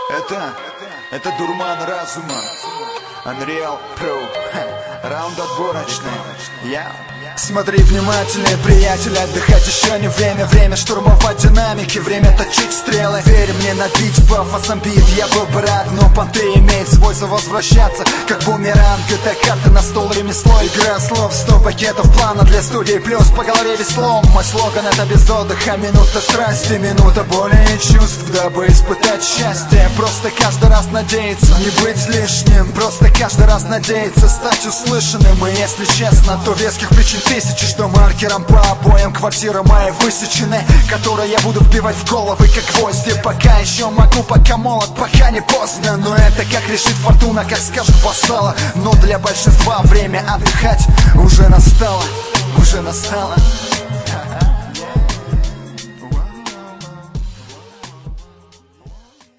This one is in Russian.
Это дурман разума. Unreal Pro. Раунд отборочный. Смотри внимательнее, приятель, отдыхать еще не время. Время штурмовать динамики, время точить стрелы. Верь мне, набить пафосом бит я был бы рад, но понты имеет свойство возвращаться как бумеранг. Это карты на стол, ремесло, игра слов. 100 пакетов плана для студии, плюс по голове веслом. Мой слоган — это без отдыха, минута страсти, минута боли и чувств, дабы испытать счастье. Просто каждый раз надеяться не быть лишним, просто каждый раз надеяться стать услышанным. И если честно, то веских причин тысячи, что маркером по обоям квартира моя высечены, которые я буду вбивать в головы как гвозди. Пока еще могу, пока молод, пока не поздно. Но это как решит фортуна, как скажет вассала. Но для большинства время отдыхать уже настало, уже настало.